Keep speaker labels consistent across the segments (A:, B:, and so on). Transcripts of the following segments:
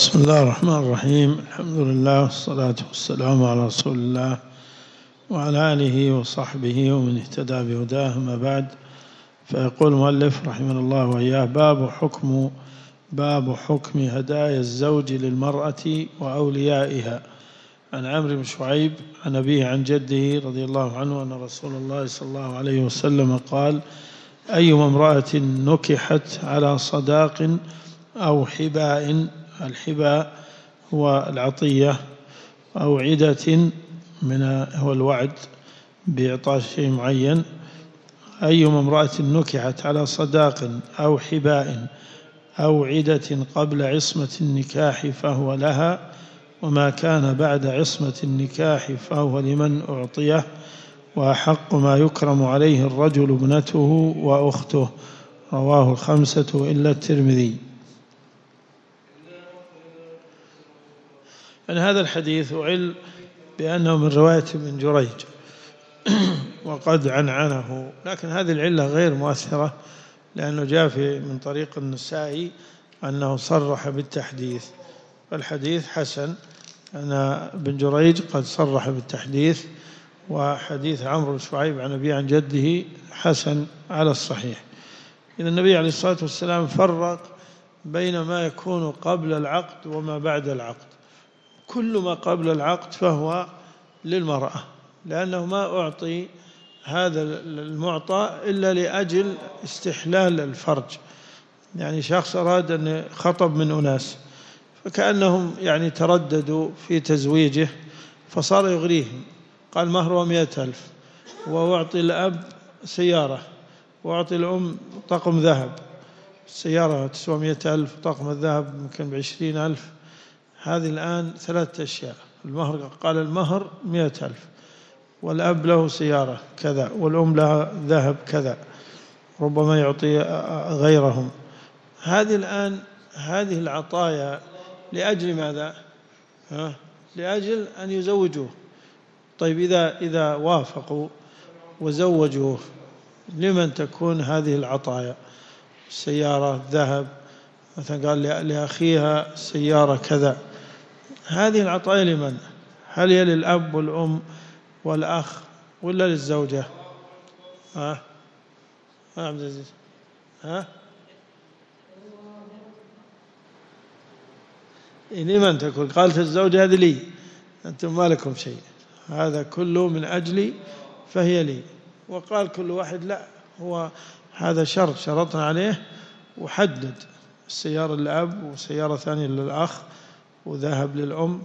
A: بسم الله الرحمن الرحيم. الحمد لله والصلاة والسلام على رسول الله وعلى آله وصحبه ومن اهتدى بهداه. ما بعد، فيقول المؤلف رحمه الله وإياه: باب حكم هدايا الزوج للمرأة وأوليائها. عن عمرو بن شعيب عن أبيه عن جده رضي الله عنه أن رسول الله صلى الله عليه وسلم قال: أيما امرأة نكحت على صداق أو حباء، الحباء هو العطية، أو عدة هو الوعد بإعطاء شيء معين. أيما امرأة نكحت على صداق أو حباء أو عدة قبل عصمة النكاح فهو لها، وما كان بعد عصمة النكاح فهو لمن أعطيه، وأحق ما يكرم عليه الرجل ابنته وأخته. رواه الخمسة إلا الترمذي. يعني هذا الحديث أعل بأنه من رواية ابن جريج وقد عنعنه، لكن هذه العلة غير مؤثرة، لأنه جاء من طريق النسائي أنه صرح بالتحديث، فالحديث حسن، أن ابن جريج قد صرح بالتحديث، وحديث عمرو بن شعيب عن أبيه عن جده حسن على الصحيح. إذا النبي عليه الصلاة والسلام فرق بين ما يكون قبل العقد وما بعد العقد. كل ما قبل العقد فهو للمرأة، لأنه ما أعطي هذا المعطى إلا لأجل استحلال الفرج. يعني شخص أراد أن خطب من أناس، فكأنهم يعني ترددوا في تزويجه، فصار يغريهم، قال مهره 100,000، وأعطي الأب سيارة، وأعطي الأم طقم ذهب. السيارة تسوى 100,000، طقم الذهب يمكن 20,000. هذه الآن 3 أشياء. المهر، قال المهر 100,000، والأب له سيارة كذا، والأم لها ذهب كذا، ربما يعطي غيرهم. هذه الآن هذه العطايا لأجل ماذا؟ لأجل أن يزوجوه. طيب إذا وافقوا وزوجوه، لمن تكون هذه العطايا؟ السيارة، الذهب، مثلا قال لأخيها سيارة كذا. هذه العطايا لمن؟ هل هي للأب والأم والأخ ولا للزوجة؟ عبد العزيز، لمن تكون؟ قالت الزوجة هذه لي، أنتم ما لكم شيء، هذا كله من أجلي فهي لي. وقال كل واحد لا، هو هذا شرطنا عليه وحدد: السيارة للأب، وسيارة ثانية للأخ، وذهب للأم.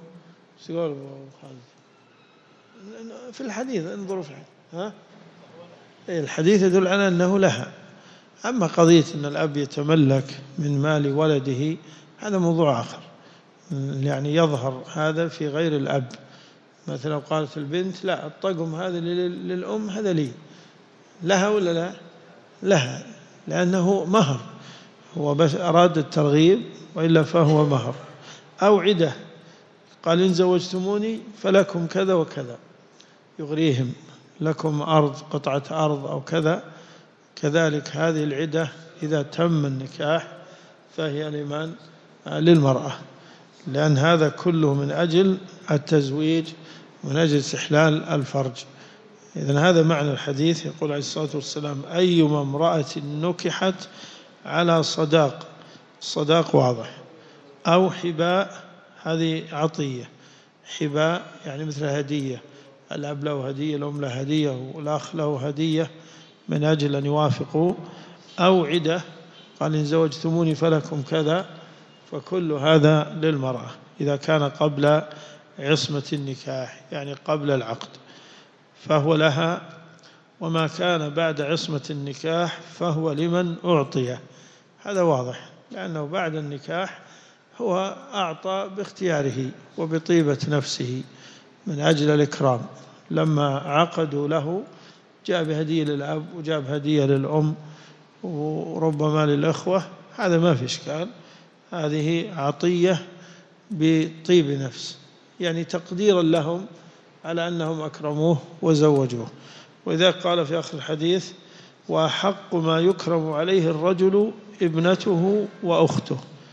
A: في الحديث انظروا في الحديث يدل على أنه لها. أما قضية أن الأب يتملك من مال ولده، هذا موضوع آخر، يعني يظهر هذا في غير الأب. مثلا قالت البنت لا، الطقم هذا للأم، هذا لي، لها ولا لا؟ لها، لأنه مهر، هو بس أراد الترغيب، وإلا فهو مهر. أو عدة، قال إن زوجتموني فلكم كذا وكذا، يغريهم، لكم أرض، قطعة أرض أو كذا. كذلك هذه العدة إذا تم النكاح فهي لمن؟ للمرأة، لأن هذا كله من أجل التزويج، من أجل استحلال الفرج. إذن هذا معنى الحديث. يقول عليه الصلاة والسلام: أيما امرأة نكحت على صداق، الصداق واضح، أو حباء، هذه عطية، حباء يعني مثل هدية، الأب له هدية، الأم له هدية، والأخ له هدية من أجل أن يوافقوا. أو عدة، قال إن زوجتموني فلكم كذا، فكل هذا للمرأة إذا كان قبل عصمة النكاح، يعني قبل العقد، فهو لها. وما كان بعد عصمة النكاح فهو لمن أعطيه. هذا واضح، لأنه بعد النكاح هو أعطى باختياره وبطيبة نفسه من أجل الإكرام. لما عقدوا له جاء بهدية للأب، وجاء بهدية للأم، وربما للأخوة، هذا ما في إشكال. هذه عطية بطيب نفس، يعني تقديرا لهم على أنهم أكرموه وزوجوه. وإذا قال في آخر الحديث: وأحق ما يكرم عليه الرجل ابنته وأخته.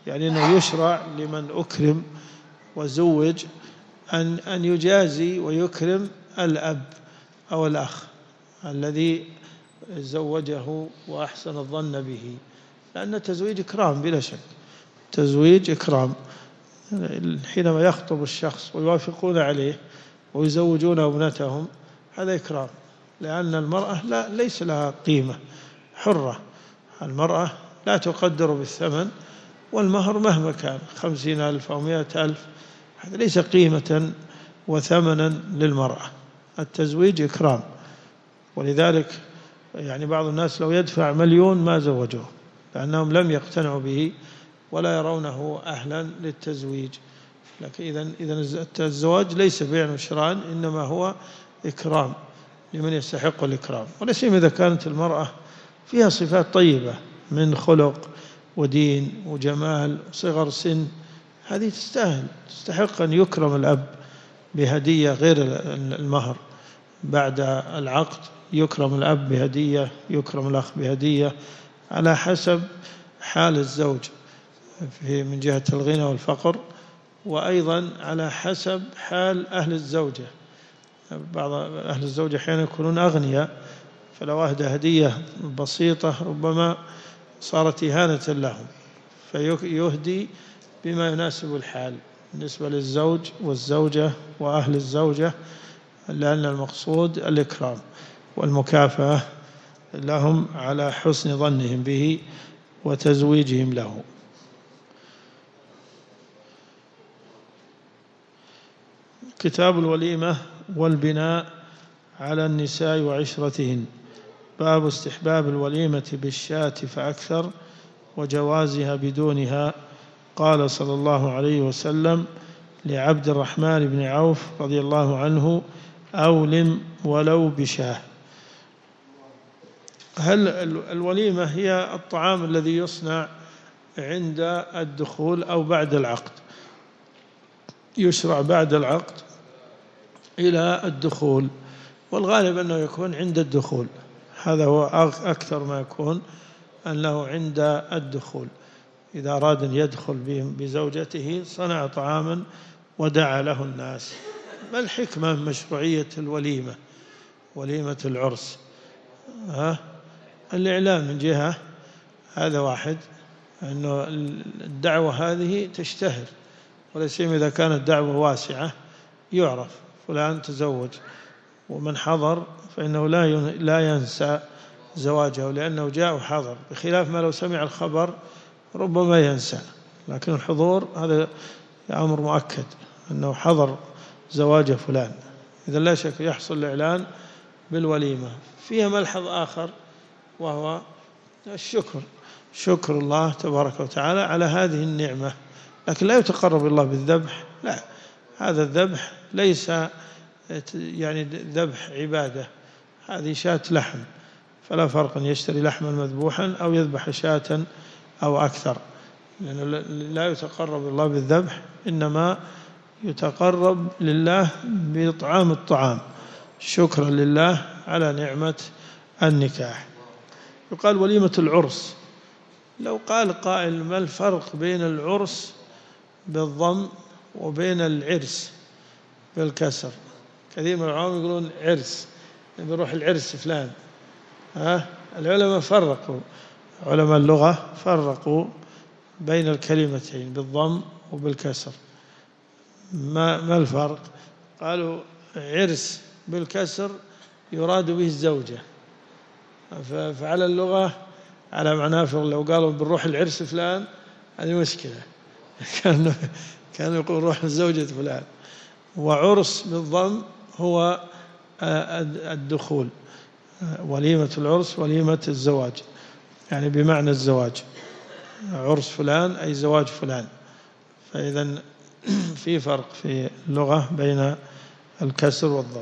A: يعني أنه يشرع لمن أكرم وزوج أن يجازي ويكرم الأب أو الأخ الذي زوجه وأحسن الظن به، لأن التزويج إكرام بلا شك، تزويج إكرام. حينما يخطب الشخص ويوافقون عليه ويزوجون ابنتهم هذا إكرام، لأن المرأة ليس لها قيمة، حرة. المرأة لا تقدر بالثمن، والمهر مهما كان 50,000 أو 100,000 هذا ليس قيمة وثمنا للمرأة. التزويج إكرام، ولذلك يعني بعض الناس لو يدفع 1,000,000 ما زوجوه، لأنهم لم يقتنعوا به ولا يرونه أهلا للتزويج. لكن إذن الزواج ليس بيع وشراء، إنما هو إكرام لمن يستحق الإكرام، ولا سيما إذا كانت المرأة فيها صفات طيبة من خلق ودين وجمال وصغر سن، هذه تستحق أن يكرم الأب بهدية غير المهر. بعد العقد يكرم الأب بهدية، يكرم الأخ بهدية، على حسب حال الزوج من جهة الغنى والفقر، وأيضا على حسب حال أهل الزوجة. بعض أهل الزوجة أحيانا يكونون أغنياء، فلو أهدى هدية بسيطة ربما صارت إهانة لهم، فيهدي بما يناسب الحال بالنسبة للزوج والزوجة وأهل الزوجة، لأن المقصود الإكرام والمكافأة لهم على حسن ظنهم به وتزويجهم له. كتاب الوليمة والبناء على النساء وعشرتهن. باب استحباب الوليمة بالشاة فأكثر وجوازها بدونها. قال صلى الله عليه وسلم لعبد الرحمن بن عوف رضي الله عنه: أولم ولو بشاه. هل الوليمة هي الطعام الذي يصنع عند الدخول أو بعد العقد؟ يشرع بعد العقد إلى الدخول، والغالب أنه يكون عند الدخول، هذا هو أكثر ما يكون أنه عند الدخول. إذا أراد أن يدخل بزوجته صنع طعاما ودعا له الناس. ما الحكمة من مشروعية الوليمة، وليمة العرس؟ الإعلام من جهة، هذا واحد، أنه الدعوة هذه تشتهر، ولا سيما إذا كانت دعوة واسعة يعرف فلان تزوج، ومن حضر فإنه لا ينسى زواجه، لأنه جاء وحضر، بخلاف ما لو سمع الخبر ربما ينسى. لكن الحضور هذا أمر مؤكد، أنه حضر زواج فلان. إذا لا شك يحصل الإعلان بالوليمة. فيها ملحظ آخر وهو الشكر، شكر الله تبارك وتعالى على هذه النعمة، لكن لا يتقرب الله بالذبح، لا، هذا الذبح ليس يعني ذبح عبادة، هذه شاة لحم، فلا فرق أن يشتري لحما مذبوحا أو يذبح شاة أو أكثر، لأنه لا يتقرب الله بالذبح، إنما يتقرب لله بإطعام الطعام شكرا لله على نعمة النكاح. يقال وليمة العرس. لو قال قائل ما الفرق بين العرس بالضم وبين العرس بالكسر؟ كثير من العلماء يقولون عرس، بيروح العرس فلان. العلماء فرقوا، علماء اللغة فرقوا بين الكلمتين بالضم وبالكسر. ما الفرق؟ قالوا عرس بالكسر يراد به الزوجة، فعلى اللغة على معناه، لو قالوا بنروح العرس فلان هذه مشكلة، كانوا يقول روح لزوجة فلان. وعرس بالضم هو الدخول، وليمة العرس وليمة الزواج، يعني بمعنى الزواج، عرس فلان أي زواج فلان. فإذا في فرق في اللغة بين الكسر والضم.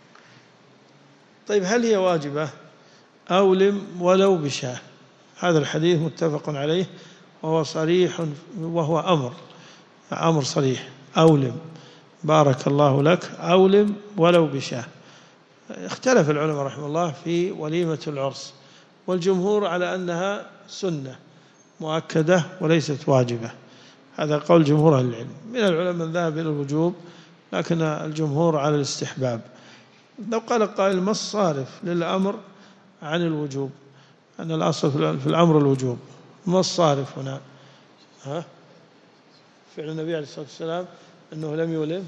A: طيب هل هي واجبة؟ أولم ولو بشاه، هذا الحديث متفق عليه وهو صريح، وهو أمر صريح. أولم، بارك الله لك، أولم ولو بشاه. اختلف العلماء رحمه الله في وليمة العرس، والجمهور على أنها سنة مؤكدة وليست واجبة، هذا قول جمهور أهل العلم. من العلماء من ذهب إلى الوجوب، لكن الجمهور على الاستحباب. لو قال قائل ما الصارف للأمر عن الوجوب، أن الأصل في الأمر الوجوب، ما الصارف هنا؟ فعل النبي عليه الصلاة والسلام أنه لم يولم.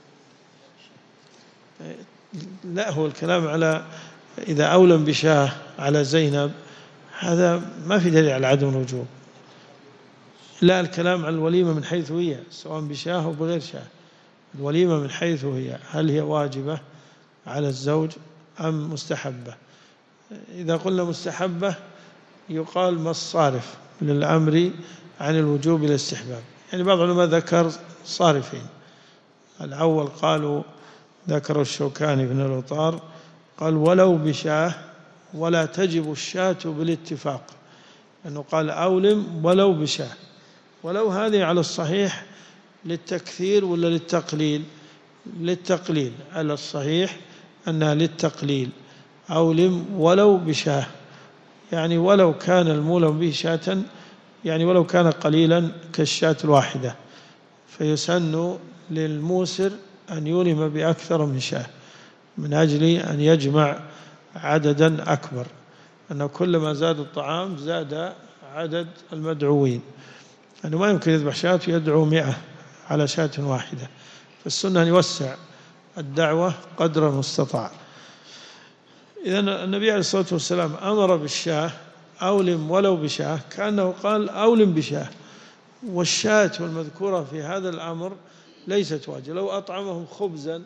A: لا، هو الكلام على إذا أولم بشاه على زينب، هذا ما في دليل على عدم الوجوب. لا، الكلام على الوليمة من حيث هي، سواء بشاه أو بغير شاه. الوليمة من حيث هي، هل هي واجبة على الزوج أم مستحبة؟ إذا قلنا مستحبة يقال ما الصارف للأمر عن الوجوب إلى الاستحباب. يعني بعض العلماء ذكر صارفين. الأول قالوا، ذكروا الشوكاني بن الأوطار، قال ولو بشاه ولا تجب الشاة بالاتفاق، أنه قال أولم ولو بشاه. ولو هذه على الصحيح للتكثير ولا للتقليل؟ للتقليل، على الصحيح أنها للتقليل. أولم ولو بشاه، يعني ولو كان المولم به شاة، يعني ولو كان قليلا كالشاة الواحدة، فيسن للموسر أن يولم بأكثر من شاه من أجل أن يجمع عددا أكبر، أنه كلما زاد الطعام زاد عدد المدعوين، أنه ما يمكن يذبح شاة يدعو 100 على شاة واحدة، فالسنة أن يوسع الدعوة قدر المستطاع. إذن النبي عليه الصلاة والسلام أمر بالشاه، أولم ولو بشاه، كأنه قال أولم بشاه، والشاة المذكورة في هذا الأمر ليست واجبة. لو أطعمهم خبزا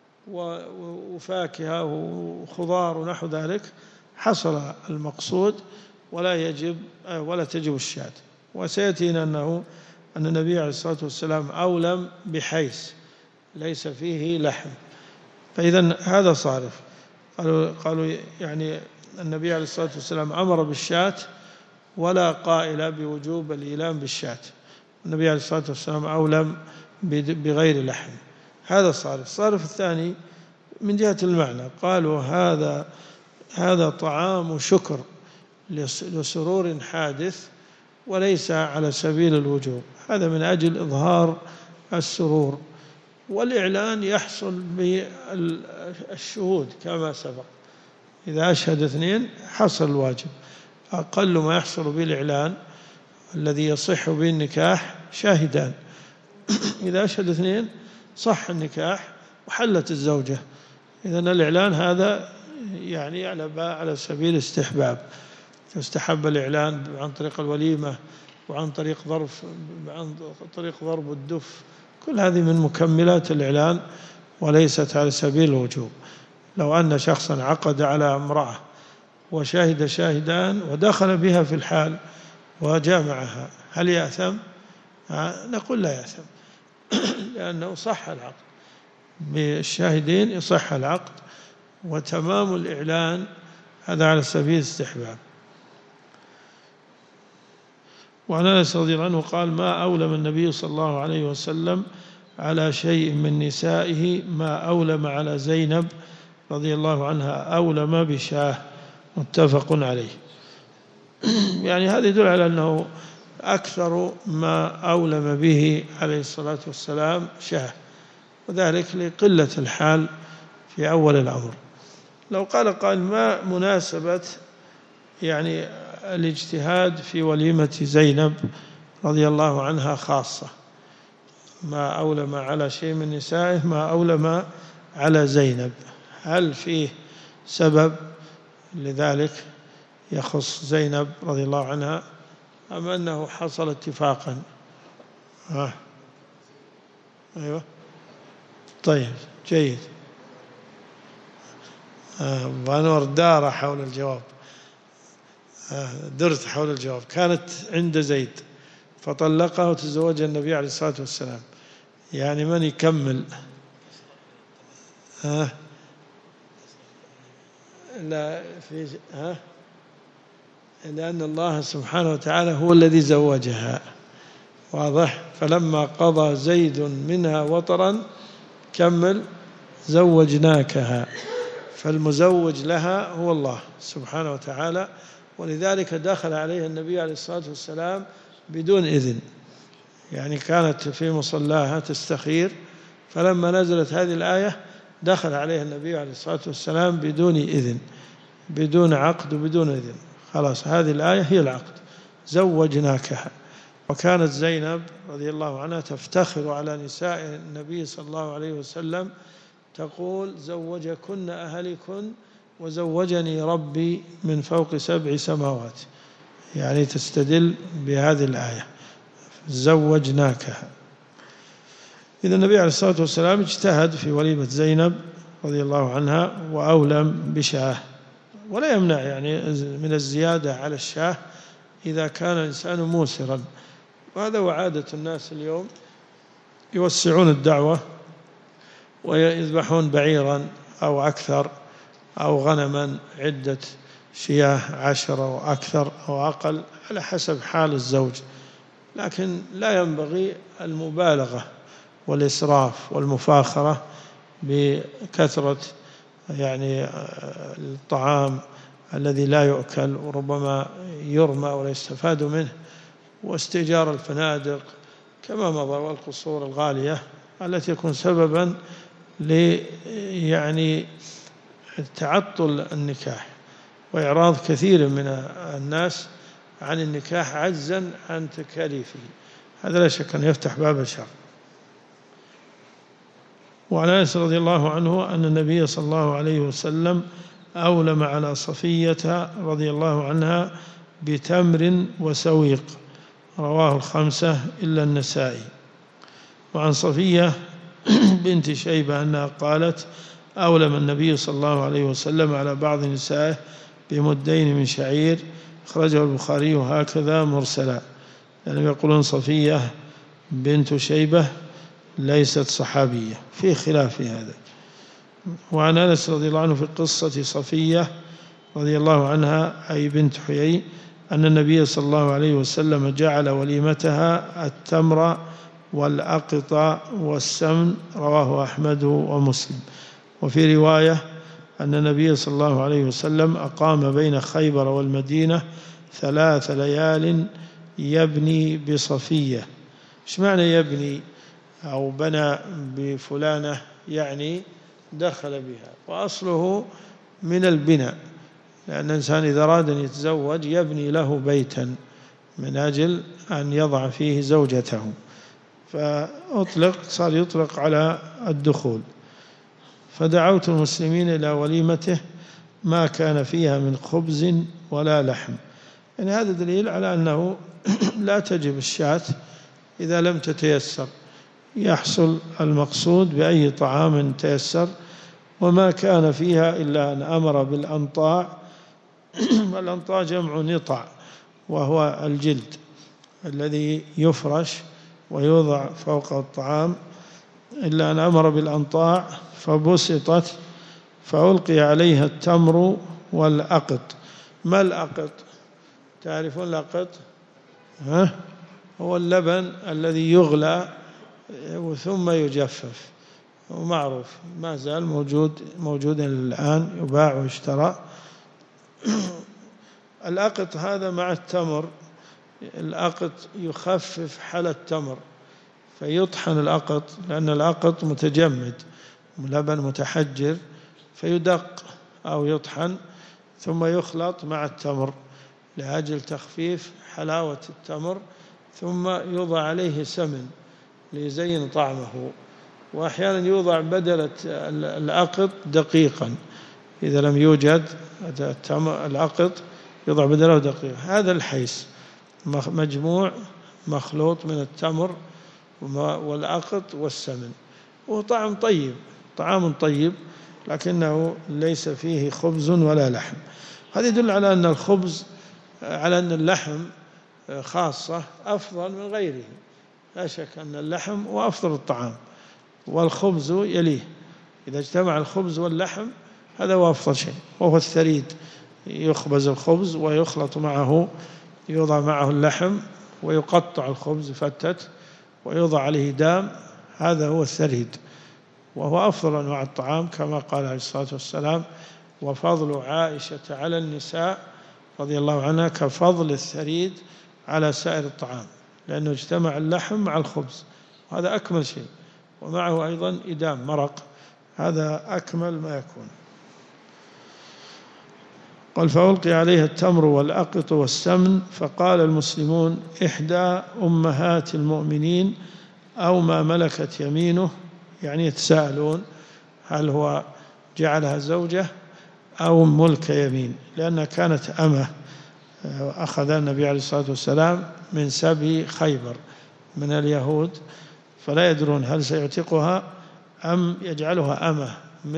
A: وفاكهة وخضار ونحو ذلك حصل المقصود، ولا تجب الشاة. وسيأتينا أن النبي عليه الصلاة والسلام أولم بحيث ليس فيه لحم، فإذا هذا صارف. قالوا يعني النبي عليه الصلاة والسلام أمر بالشاة ولا قائل بوجوب الإيلام بالشاة، النبي عليه الصلاة والسلام أولم بغير لحم، هذا صارف. الصارف الثاني من جهة المعنى، قالوا هذا طعام شكر لسرور حادث وليس على سبيل الوجوب، هذا من أجل إظهار السرور، والإعلان يحصل بالشهود كما سبق، إذا أشهد 2 حصل الواجب. أقل ما يحصل بالإعلان الذي يصح به النكاح شاهدان، إذا أشهد 2 صح النكاح وحلت الزوجة. إذن الإعلان هذا يعني على سبيل الاستحباب، يستحب الإعلان عن طريق الوليمة وعن طريق ضرب الدف، كل هذه من مكملات الإعلان وليست على سبيل الوجوب. لو أن شخصا عقد على امرأة وشاهد شاهدان ودخل بها في الحال وجامعها، هل يأثم؟ نقول لا يأثم لأنه صح العقد، بالشاهدين يصح العقد، وتمام الإعلان هذا على سبيل الاستحباب. وعن أنس رضي الله عنه قال ما أولم النبي صلى الله عليه وسلم على شيء من نسائه ما أولم على زينب رضي الله عنها أولم بشاه، متفق عليه. يعني هذا يدل على أنه أكثر ما أولم به عليه الصلاة والسلام شاه، وذلك لقلة الحال في أول الأمر. لو قال قائل ما مناسبة يعني الاجتهاد في وليمة زينب رضي الله عنها خاصة، ما أولم على شيء من نسائه ما أولم على زينب، هل فيه سبب لذلك يخص زينب رضي الله عنها أم أنه حصل اتفاقا؟ أيوة، طيب جيد. وأنور دار حول الجواب، درت حول الجواب. كانت عند زيد فطلقها وتزوجها النبي عليه الصلاة والسلام، يعني من يكمل؟ لا في لأن الله سبحانه وتعالى هو الذي زوجها، واضح؟ فلما قضى زيد منها وطرا كمل زوجناكها، فالمزوج لها هو الله سبحانه وتعالى، ولذلك دخل عليها النبي عليه الصلاة والسلام بدون إذن، يعني كانت في مصلاها تستخير، فلما نزلت هذه الآية دخل عليها النبي عليه الصلاة والسلام بدون إذن، بدون عقد وبدون إذن، خلاص هذه الآية هي العقد، زوجناكها. وكانت زينب رضي الله عنها تفتخر على نساء النبي صلى الله عليه وسلم تقول: زوجكن أهلكن وزوجني ربي من فوق 7 سماوات، يعني تستدل بهذه الآية زوجناكها. إذا النبي عليه الصلاة والسلام اجتهد في وليمة زينب رضي الله عنها وأولم بشاه، ولا يمنع يعني من الزيادة على الشاه إذا كان الإنسان موسرا، وهذا هو عادة الناس اليوم، يوسعون الدعوة ويذبحون بعيرا أو أكثر أو غنما عدة شياه 10 أو أكثر أو أقل على حسب حال الزوج، لكن لا ينبغي المبالغة والإسراف والمفاخرة بكثرة يعني الطعام الذي لا يؤكل وربما يرمى ولا يستفاد منه، واستئجار الفنادق كما مضى والقصور الغالية التي يكون سببا يعني تعطل النكاح وإعراض كثير من الناس عن النكاح عجزا عن تكاليفه، هذا لا شك أن يفتح باب الشر. وعن أنس رضي الله عنه أن النبي صلى الله عليه وسلم أولم على صفية رضي الله عنها بتمر وسويق، رواه 5 إلا النسائي. وعن صفية بنت شيبة أنها قالت: أولم النبي صلى الله عليه وسلم على بعض نسائه بمدين من شعير، أخرجه البخاري هكذا مرسلا، يعني يقولون صفية بنت شيبة ليست صحابية، في خلاف في هذا. وعن أنس رضي الله عنه في قصة صفية رضي الله عنها أي بنت حيي أن النبي صلى الله عليه وسلم جعل وليمتها التمر والأقط والسمن، رواه أحمد ومسلم. وفي رواية أن النبي صلى الله عليه وسلم أقام بين خيبر والمدينة 3 ليال يبني بصفية. إيش معنى يبني أو بنى بفلانة؟ يعني دخل بها، وأصله من البناء، لأن الإنسان إذا أراد أن يتزوج يبني له بيتا من أجل أن يضع فيه زوجته، صار يطلق على الدخول. فدعوت المسلمين إلى وليمته ما كان فيها من خبز ولا لحم، يعني هذا دليل على أنه لا تجب الشاة إذا لم تتيسر، يحصل المقصود بأي طعام تيسر، وما كان فيها إلا أن أمر بالأنطاع. الأنطاع جمع نطع، وهو الجلد الذي يفرش ويوضع فوق الطعام، إلا أن أمر بالأنطاع فبسطت فألقي عليها التمر والأقط. ما الأقط؟ تعرفون الأقط؟ هو اللبن الذي يغلى ثم يجفف، ومعروف ما زال موجودا الآن، يباع ويشترى. الأقط هذا مع التمر، الأقط يخفف حلى التمر، فيطحن الأقط، لأن الأقط متجمد لبن متحجر، فيدق أو يطحن ثم يخلط مع التمر لأجل تخفيف حلاوة التمر، ثم يوضع عليه سمن ليزين طعمه. وأحيانا يوضع بدل الأقط دقيقا، إذا لم يوجد الأقط يوضع بدله دقيق. هذا الحيس مجموع مخلوط من التمر والأقط والسمن، وهو طعام طيب لكنه ليس فيه خبز ولا لحم. هذا يدل على أن الخبز، على أن اللحم خاصة أفضل من غيره، لا شك أن اللحم هو أفضل الطعام والخبز يليه، إذا اجتمع الخبز واللحم هذا هو أفضل شيء، وهو الثريد، يخبز الخبز ويخلط معه، يوضع معه اللحم ويقطع الخبز فتت ويوضع عليه دام، هذا هو الثريد، وهو أفضل أنواع الطعام كما قال عليه الصلاة والسلام: وفضل عائشة على النساء رضي الله عنها كفضل الثريد على سائر الطعام. لأنه اجتمع اللحم مع الخبز، وهذا أكمل شيء، ومعه أيضا إدام مرق، هذا أكمل ما يكون. قال فألقي عليها التمر والأقط والسمن، فقال المسلمون إحدى أمهات المؤمنين أو ما ملكت يمينه، يعني يتساءلون هل هو جعلها زوجة أو ملك يمين، لأنها كانت أمة أخذ النبي عليه الصلاة والسلام من سبي خيبر من اليهود، فلا يدرون هل سيعتقها أم يجعلها أمة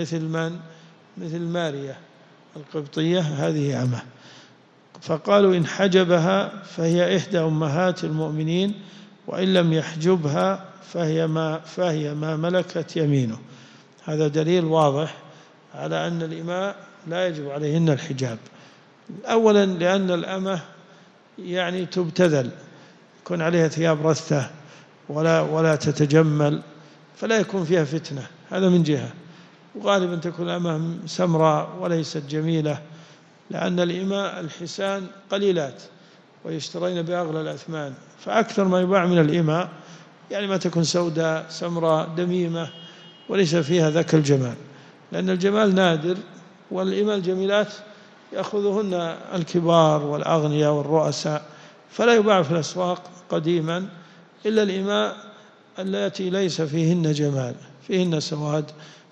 A: مثل مارية القبطية، هذه أمة. فقالوا إن حجبها فهي إحدى أمهات المؤمنين، وإن لم يحجبها فهي ما ملكت يمينه. هذا دليل واضح على أن الإماء لا يجب عليهن الحجاب. أولا لأن الأمة يعني تبتذل، يكون عليها ثياب رثة ولا تتجمل، فلا يكون فيها فتنة، هذا من جهة. وغالبا تكون الأمة سمراء وليست جميلة، لأن الإماء الحسان قليلات ويشترين بأغلى الأثمان، فأكثر ما يباع من الإماء يعني ما تكون سوداء سمراء دميمة وليس فيها ذاك الجمال، لأن الجمال نادر، والإماء الجميلات يأخذهن الكبار والأغنياء والرؤساء، فلا يباع في الأسواق قديما إلا الإماء التي ليس فيهن جمال، فيهن سواد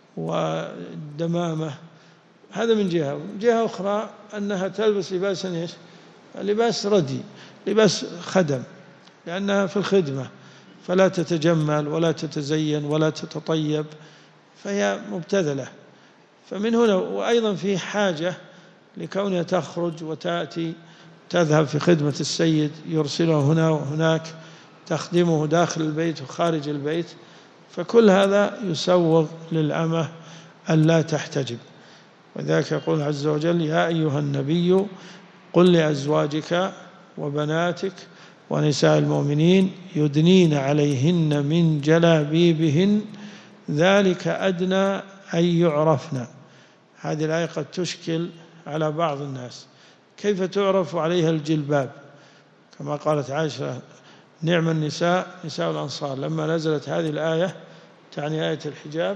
A: ودمامة. هذا من جهة. من جهة أخرى أنها تلبس لباسا إيش؟ لباس ردي، لباس خدم، لأنها في الخدمة، فلا تتجمل ولا تتزين ولا تتطيب، فهي مبتذلة. فمن هنا، وأيضا في حاجة لكونها تخرج وتأتي تذهب في خدمة السيد، يرسلها هنا وهناك، تخدمه داخل البيت وخارج البيت، فكل هذا يسوغ للأمة أن لا تحتجب. وذلك يقول عز وجل يا أيها النبي قل لأزواجك وبناتك ونساء المؤمنين يدنين عليهن من جلابيبهن ذلك أدنى أن يعرفن. هذه الآية قد تشكل على بعض الناس، كيف تعرف عليها الجلباب؟ كما قالت عائشة نعم النساء نساء الأنصار، لما نزلت هذه الآية تعني آية الحجاب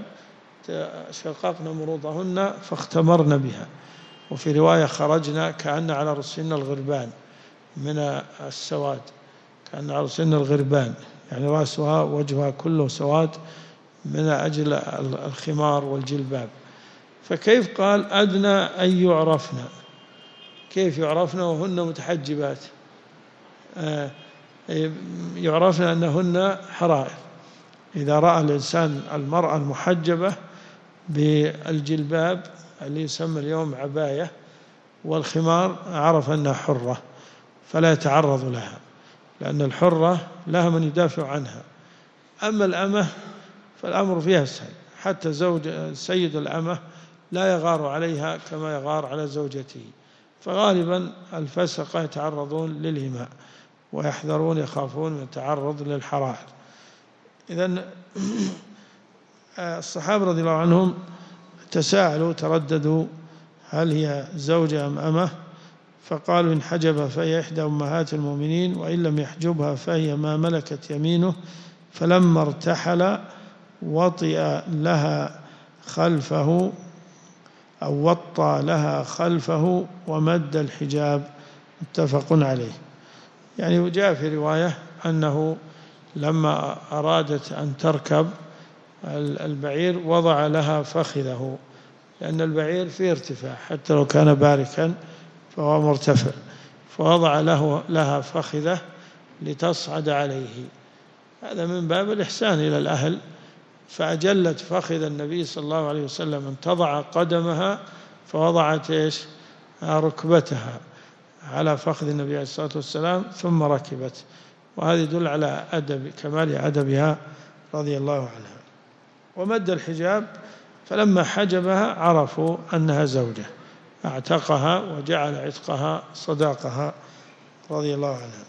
A: شققن مروضهن فاختمرن بها، وفي رواية خرجنا كأن على رأسهن الغربان من السواد، كأن على رأسهن الغربان، يعني رأسها وجهها كله سواد من أجل الخمار والجلباب. فكيف قال أدنى أن يعرفن؟ كيف يعرفن وهن متحجبات؟ يعرفن أنهن حرائر. إذا رأى الإنسان المرأة المحجبة بالجلباب اللي يسمى اليوم عباية والخمار عرف أنها حرة، فلا يتعرض لها، لأن الحرة لها من يدافع عنها. أما الأمة فالأمر فيها سهل، حتى سيد الأمة لا يغار عليها كما يغار على زوجته، فغالبا الفسقة يتعرضون للإماء ويحذرون يخافون من التعرض للحرائر. إذن الصحابة رضي الله عنهم تساءلوا ترددوا هل هي زوجة أم أمة؟ فقالوا إن حجبها فهي إحدى أمهات المؤمنين، وإن لم يحجبها فهي ما ملكت يمينه. فلما ارتحل وطئ لها خلفه أو وطى لها خلفه ومد الحجاب، متفق عليه. يعني جاء في رواية أنه لما أرادت أن تركب البعير وضع لها فخذه، لأن البعير فيه ارتفاع حتى لو كان باركا فهو مرتفع، فوضع لها فخذه لتصعد عليه. هذا من باب الإحسان إلى الأهل، فأجلت فخذ النبي صلى الله عليه وسلم أن تضع قدمها، فوضعت ركبتها على فخذ النبي عليه الصلاة والسلام ثم ركبت. وهذا يدل على كمال أدبها رضي الله عنها. ومد الحجاب، فلما حجبها عرفوا أنها زوجة، اعتقها وجعل عتقها صداقها رضي الله عنها.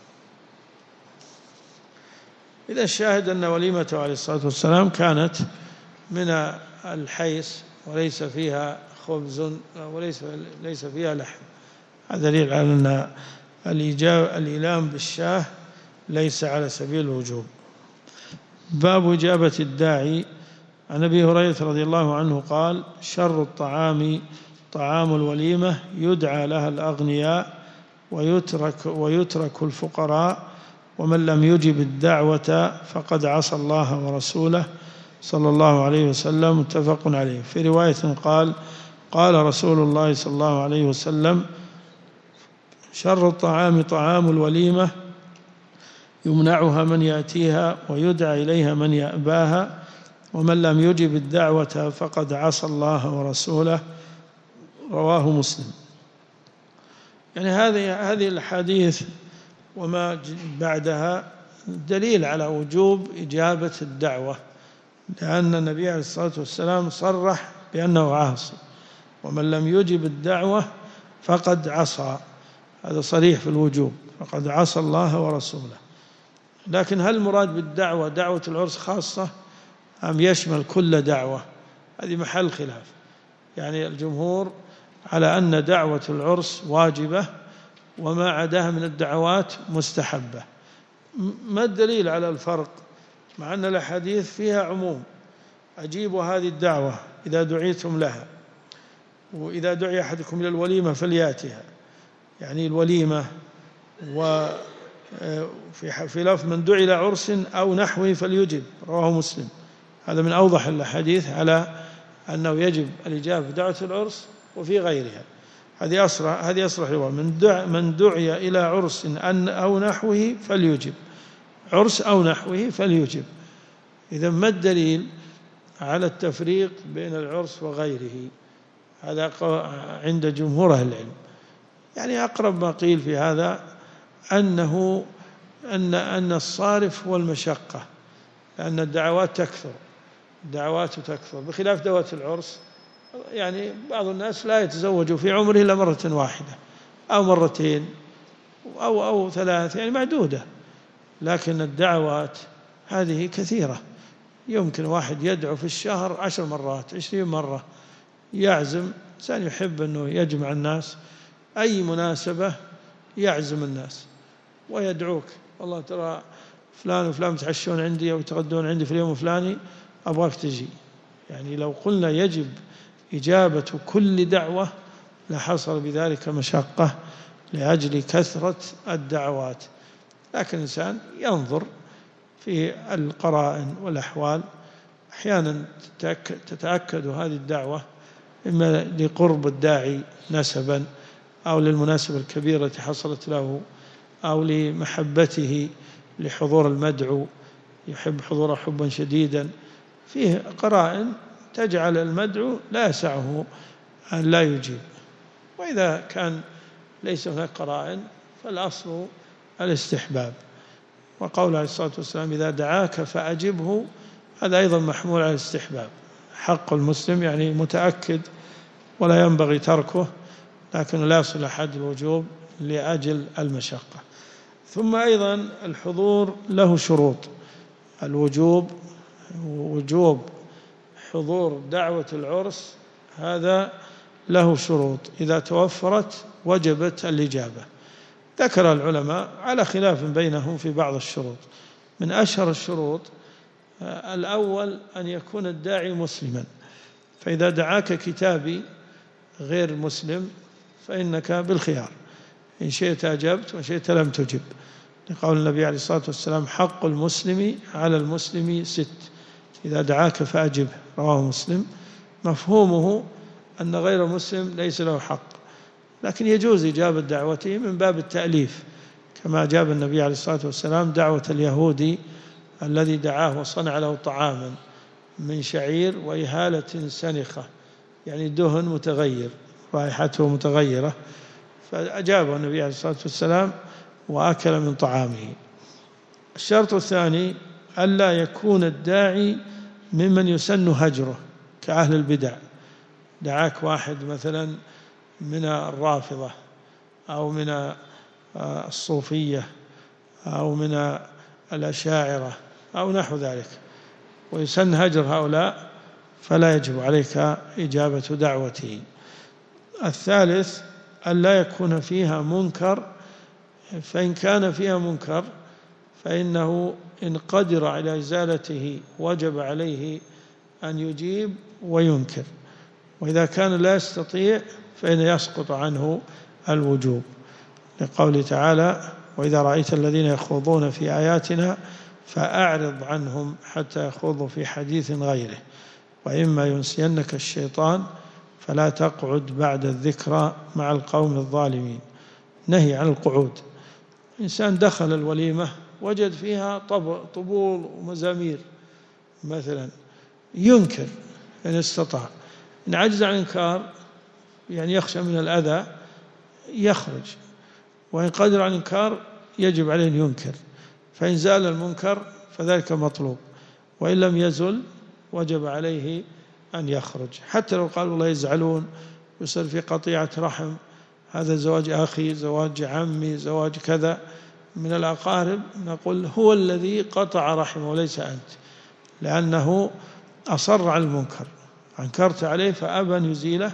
A: إذا الشاهد أن وليمته عليه الصلاة والسلام كانت من الحيث وليس فيها خبز وليس فيها لحم. هذا دليل على أن الإيلام بالشاه ليس على سبيل الوجوب. باب إجابة الداعي. عن أبي هريرة رضي الله عنه قال: شر الطعام طعام الوليمة يدعى لها الأغنياء ويترك الفقراء، ومن لم يجب الدعوة فقد عصى الله ورسوله صلى الله عليه وسلم. متفق عليه. في رواية قال: قال رسول الله صلى الله عليه وسلم: شر الطعام طعام الوليمة يمنعها من يأتيها ويدعى إليها من يأباها، ومن لم يجب الدعوة فقد عصى الله ورسوله. رواه مسلم. يعني هذه الحديث وما بعدها دليل على وجوب إجابة الدعوة، لأن النبي عليه الصلاة والسلام صرح بأنه عاصي، ومن لم يجب الدعوة فقد عصى. هذا صريح في الوجوب، فقد عصى الله ورسوله. لكن هل المراد بالدعوة دعوة العرس خاصة أم يشمل كل دعوة؟ هذه محل خلاف. يعني الجمهور على أن دعوة العرس واجبة وما عداها من الدعوات مستحبة. ما الدليل على الفرق مع أن الأحاديث فيها عموم؟ أجيبوا هذه الدعوة إذا دعيتم لها، وإذا دعي أحدكم إلى الوليمة فليأتها. يعني الوليمة، وفي لفظ من دعي إلى عرس أو نحوه فليجب. رواه مسلم. هذا من أوضح الأحاديث على أنه يجب الإجابة بدعوة العرس وفي غيرها. هذه أصرح رواية: من دعي إلى عرس أو نحوه فليجب. عرس أو نحوه فليجب. إذا ما الدليل على التفريق بين العرس وغيره؟ هذا عند جمهور أهل العلم. يعني أقرب ما قيل في هذا أن الصارف هو المشقة، لأن الدعوات تكثر بخلاف دعوة العرس. يعني بعض الناس لا يتزوج في عمره إلا مرة واحدة أو مرتين أو ثلاث، يعني معدودة. لكن الدعوات هذه كثيرة، يمكن واحد يدعو في الشهر 10 مرات 20 مرة. يعزم إنسان يحب أنه يجمع الناس، أي مناسبة يعزم الناس ويدعوك: والله ترى فلان وفلان يتعشون عندي أو يتغدون عندي في اليوم الفلاني، أبغاك تجي. يعني لو قلنا يجب إجابة كل دعوة لحصل بذلك مشقة لأجل كثرة الدعوات. لكن الإنسان ينظر في القرائن والأحوال. أحيانا تتأكد هذه الدعوة إما لقرب الداعي نسبا، أو للمناسبة الكبيرة التي حصلت له، أو لمحبته لحضور المدعو، يحب حضوره حبا شديدا. فيه قرائن تجعل المدعو لا يسعه أن لا يجيب. وإذا كان ليس هناك قرائن فالأصل الاستحباب. وقول عليه الصلاة والسلام: إذا دعاك فأجبه، هذا أيضا محمول على الاستحباب. حق المسلم يعني متأكد ولا ينبغي تركه، لكن لا يصل حد الوجوب لأجل المشقة. ثم أيضا الحضور له شروط. وجوب حضور دعوة العرس هذا له شروط، إذا توفرت وجبت الإجابة. ذكر العلماء على خلاف بينهم في بعض الشروط. من أشهر الشروط الأول أن يكون الداعي مسلما، فإذا دعاك كتابي غير مسلم فإنك بالخيار، إن شئت أجبت وإن شئت لم تجب، لقول النبي عليه الصلاة والسلام: حق المسلم على المسلم 6، إذا دعاك فأجبه. رواه مسلم. مفهومه أن غير مسلم ليس له حق، لكن يجوز إجابة دعوته من باب التأليف، كما أجاب النبي عليه الصلاة والسلام دعوة اليهودي الذي دعاه وصنع له طعاما من شعير وإهالة سنخة، يعني دهن متغير رائحته متغيرة، فأجابه النبي عليه الصلاة والسلام وأكل من طعامه. الشرط الثاني ألا يكون الداعي ممن يسن هجره كأهل البدع. دعاك واحد مثلا من الرافضة أو من الصوفية أو من الأشاعرة أو نحو ذلك ويسن هجر هؤلاء، فلا يجب عليك إجابة دعوته. الثالث ألا يكون فيها منكر، فإن كان فيها منكر فإنه إن قدر على إزالته وجب عليه أن يجيب وينكر، وإذا كان لا يستطيع فإن يسقط عنه الوجوب، لقوله تعالى: وإذا رأيت الذين يخوضون في آياتنا فأعرض عنهم حتى يخوضوا في حديث غيره، وإما ينسينك الشيطان فلا تقعد بعد الذكرى مع القوم الظالمين. نهي عن القعود. إنسان دخل الوليمة وجد فيها طبول ومزامير مثلا، ينكر إن استطاع. إن عجز عن إنكار يعني يخشى من الأذى يخرج، وإن قدر عن إنكار يجب عليه أن ينكر، فإن زال المنكر فذلك مطلوب، وإن لم يزل وجب عليه أن يخرج. حتى لو قال والله يزعلون يصير في قطيعة رحم، هذا زواج أخي، زواج عمي، زواج كذا من الأقارب، نقول هو الذي قطع رحمه وليس أنت، لأنه أصر على المنكر، أنكرت عليه فأبى أن يزيله،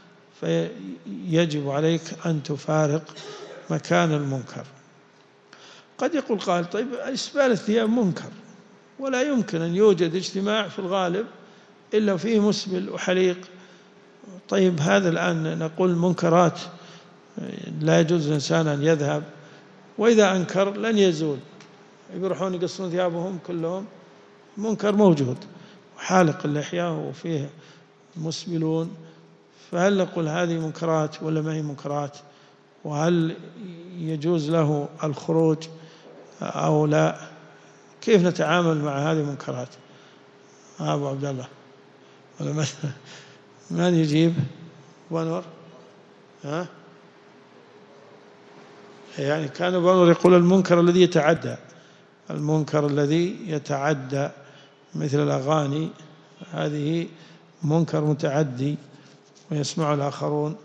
A: فيجب عليك أن تفارق مكان المنكر. قد يقول قال: طيب إسبال الثياب منكر، ولا يمكن أن يوجد اجتماع في الغالب إلا فيه مسبل وحليق. طيب هذا الآن نقول منكرات لا يجوز الإنسان أن يذهب، وإذا أنكر لن يزول، يروحون يقصون ثيابهم كلهم، منكر موجود، وحالق اللحية وفيه مسبلون، فهل نقول هذه منكرات ولا ما هي منكرات؟ وهل يجوز له الخروج أو لا؟ كيف نتعامل مع هذه المنكرات؟ أبو عبد الله ولا من يجيب؟ بنور؟ ها؟ يعني كان بنور يقول المنكر الذي يتعدى، المنكر الذي يتعدى مثل الأغاني، هذه منكر متعدي ويسمع الآخرون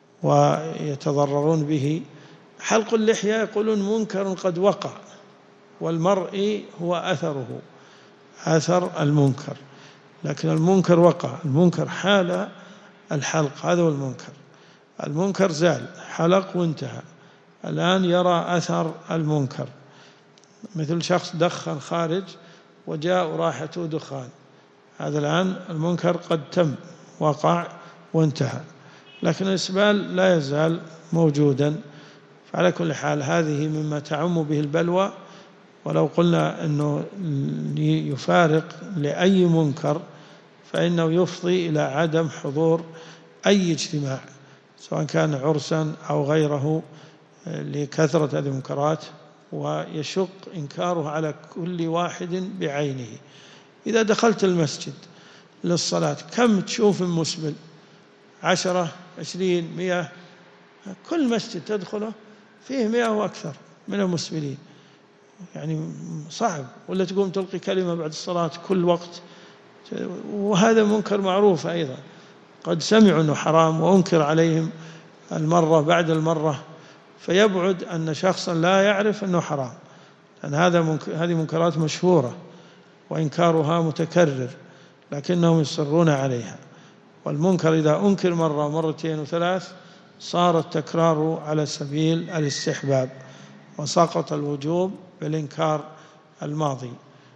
A: ويتضررون به. حلق اللحية يقولون منكر قد وقع، والمرء هو أثره، أثر المنكر، لكن المنكر وقع، المنكر حال الحلق، هذا هو المنكر. المنكر زال، حلق وانتهى، الآن يرى أثر المنكر، مثل شخص دخن خارج وجاء راحته دخان، هذا الآن المنكر قد تم، وقع وانتهى، لكن الإسبال لا يزال موجودا. فعلى كل حال هذه مما تعم به البلوى، ولو قلنا أنه يفارق لأي منكر فإنه يفضي إلى عدم حضور أي اجتماع، سواء كان عرسا أو غيره، لكثرة هذه المنكرات، ويشق إنكاره على كل واحد بعينه. إذا دخلت المسجد للصلاة كم تشوف مسبل؟ 10 20 100، كل مسجد تدخله فيه 100 وأكثر من المسبلين، يعني صعب. ولا تقوم تلقي كلمة بعد الصلاة كل وقت، وهذا منكر معروف أيضا، قد سمعوا أنه حرام وأنكر عليهم المرة بعد المرة، فيبعد أن شخصا لا يعرف أنه حرام، لأن هذه منكرات مشهورة وإنكارها متكرر، لكنهم يصرون عليها. والمنكر إذا أنكر مرة ومرتين وثلاث صار التكرار على سبيل الاستحباب، وسقط الوجوب بالإنكار الماضي.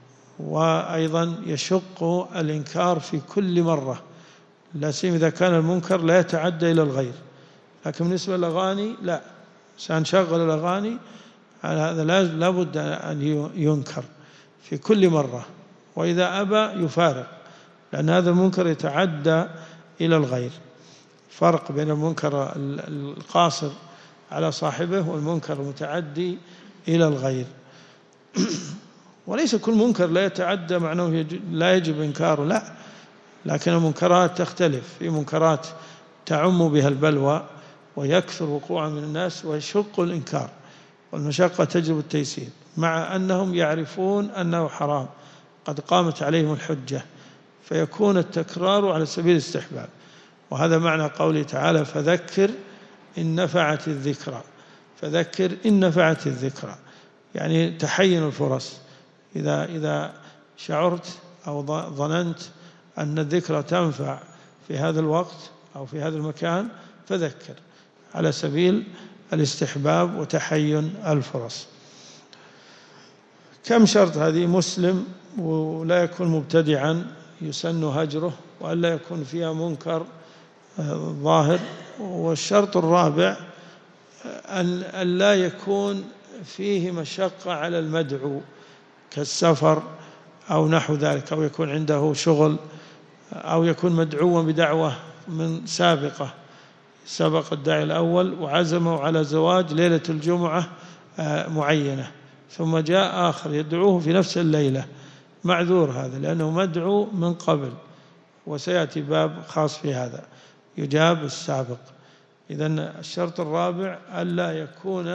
A: وأيضا يشق الإنكار في كل مرة، لا سيما إذا كان المنكر لا يتعدى إلى الغير. لكن بالنسبة للأغاني لا، سنشغل الأغاني، على هذا لا بد أن ينكر في كل مرة، وإذا أبى يفارق، لأن هذا المنكر يتعدى إلى الغير. فرق بين المنكر القاصر على صاحبه والمنكر المتعدي إلى الغير. وليس كل منكر لا يتعدى معناه لا يجب إنكاره، لا، لكن المنكرات تختلف، في منكرات تعم بها البلوى ويكثر وقوعا من الناس ويشق الإنكار، والمشقة تجلب التيسير، مع أنهم يعرفون أنه حرام، قد قامت عليهم الحجة، فيكون التكرار على سبيل الاستحباب. وهذا معنى قوله تعالى: فذكر إن نفعت الذكرى. فذكر إن نفعت الذكرى، يعني تحين الفرص، إذا شعرت أو ظننت أن الذكرى تنفع في هذا الوقت أو في هذا المكان فذكر، على سبيل الاستحباب وتحين الفرص. كم شرط هذه؟ مسلم، ولا يكون مبتدعا يسن هجره، وألا يكون فيها منكر ظاهر. والشرط الرابع أن لا يكون فيه مشقة على المدعو كالسفر أو نحو ذلك، أو يكون عنده شغل، أو يكون مدعوا بدعوة من سابقة، سبق الداعي الأول وعزموا على زواج ليلة الجمعة معينة، ثم جاء آخر يدعوه في نفس الليلة، معذور هذا لأنه مدعو من قبل، وسيأتي باب خاص في هذا يجاب السابق. إذن الشرط الرابع ألا يكون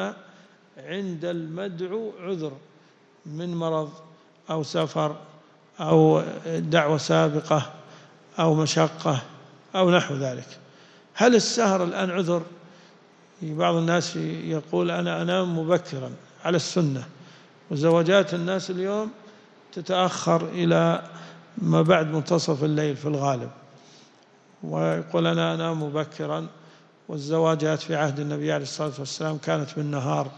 A: عند المدعو عذر من مرض أو سفر أو دعوة سابقة أو مشقة أو نحو ذلك. هل السهر الآن عذر؟ بعض الناس يقول أنا أنام مبكرا على السنة، وزواجات الناس اليوم تتأخر إلى ما بعد منتصف الليل في الغالب، ويقول أنا أنام مبكرا، والزواجات في عهد النبي عليه الصلاة والسلام كانت بالنهار،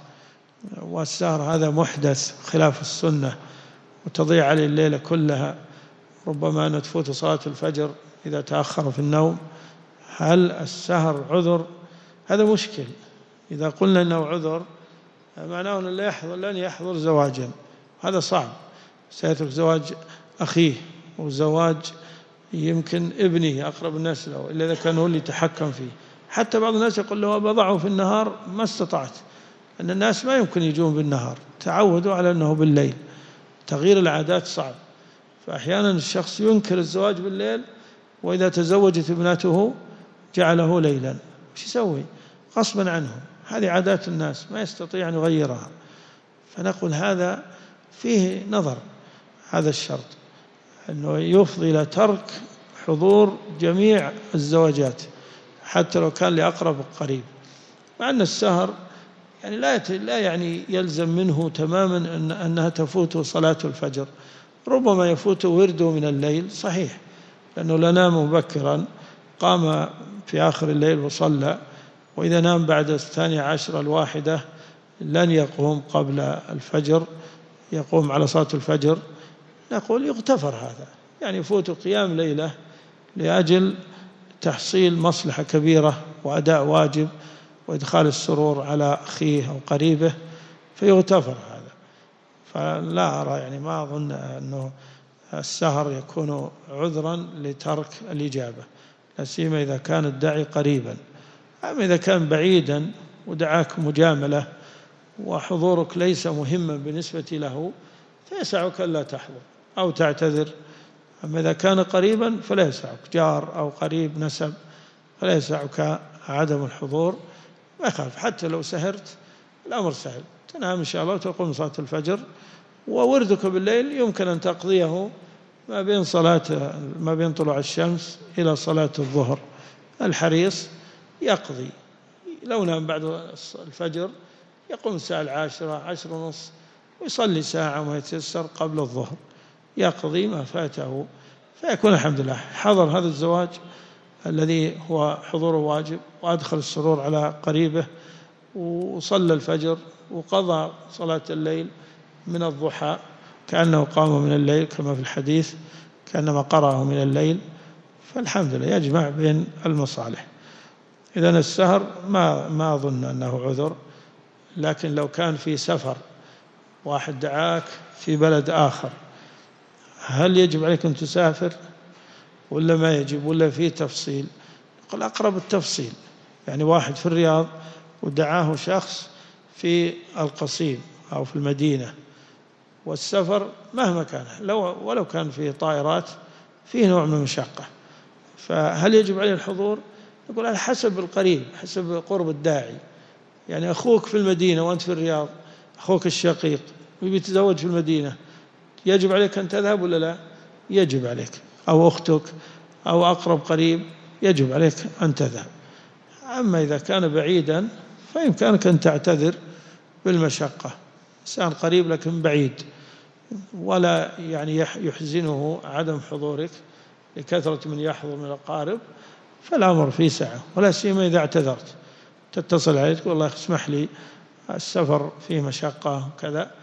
A: والسهر هذا محدث خلاف السنة، وتضيع عليه الليلة كلها، ربما أن تفوت صلاة الفجر إذا تأخر في النوم. هل السهر عذر؟ هذا مشكل. إذا قلنا أنه عذر معناه أنه لن يحضر زواجا، هذا صعب، سيترك زواج أخيه وزواج يمكن ابنه أقرب الناس له، إلا إذا كان هو اللي يتحكم فيه. حتى بعض الناس يقول له بضعه في النهار ما استطعت، أن الناس ما يمكن يجون بالنهار، تعودوا على أنه بالليل، تغيير العادات صعب. فأحيانا الشخص ينكر الزواج بالليل، وإذا تزوجت ابنته جعله ليلا، وش يسوي؟ غصبا عنه، هذه عادات الناس ما يستطيع أن يغيرها. فنقول هذا فيه نظر، هذا الشرط أنه يفضي إلى ترك حضور جميع الزواجات حتى لو كان لأقرب قريب، مع أن السهر يعني لا يعني يلزم منه تماما أنها تفوته صلاة الفجر، ربما يفوته ورده من الليل، صحيح، لأنه لا نام مبكرا قام في آخر الليل وصلى، وإذا نام بعد 12 الواحدة لن يقوم قبل الفجر، يقوم على صلاة الفجر، نقول يغتفر هذا، يعني يفوت قيام ليلة لأجل تحصيل مصلحة كبيرة وأداء واجب وإدخال السرور على أخيه أو قريبه، فيغتفر هذا. فلا أرى، يعني ما أظن أنه السهر يكون عذرا لترك الإجابة، لا سيما إذا كان الداعي قريبا. أما إذا كان بعيدا ودعاك مجاملة وحضورك ليس مهما بالنسبة له، فيسعك ألا تحضر أو تعتذر. أما إذا كان قريبا فلا يسعك، جار أو قريب نسب، فلا يسعك عدم الحضور، ما يخالف. حتى لو سهرت الأمر سهل، تنام إن شاء الله وتقوم صلاة الفجر، ووردك بالليل يمكن أن تقضيه ما بين طلوع الشمس إلى صلاة الظهر. الحريص يقضي، لو نام بعد الفجر يقوم الساعة 10 10:30 ويصلي ساعة وما يتيسر قبل الظهر، يقضي ما فاته، فيكون الحمد لله حضر هذا الزواج الذي هو حضور واجب، وأدخل السرور على قريبه، وصلى الفجر، وقضى صلاة الليل من الضحى كأنه قام من الليل كما في الحديث، كأنما قرأه من الليل، فالحمد لله يجمع بين المصالح. إذن السهر ما أظن أنه عذر، لكن لو كان في سفر، واحد دعاك في بلد آخر، هل يجب عليك أن تسافر ولا ما يجب، ولا فيه تفصيل؟ نقول أقرب التفصيل، يعني واحد في الرياض ودعاه شخص في القصيم أو في المدينة، والسفر مهما كان ولو كان فيه طائرات فيه نوع من المشقة، فهل يجب عليه الحضور؟ نقول على حسب القريب، حسب قرب الداعي. يعني أخوك في المدينة وأنت في الرياض، أخوك الشقيق ويتزوج في المدينة، يجب عليك أن تذهب ولا لا؟ يجب عليك. أو أختك أو أقرب قريب يجب عليك أن تذهب. أما إذا كان بعيدا فيمكنك أن تعتذر بالمشقة، إنسان قريب لكن بعيد، ولا يعني يحزنه عدم حضورك لكثرة من يحضر من الأقارب، فالأمر فيه سعة، ولا سيما إذا اعتذرت، تتصل عليك والله اسمح لي السفر فيه مشقة وكذا،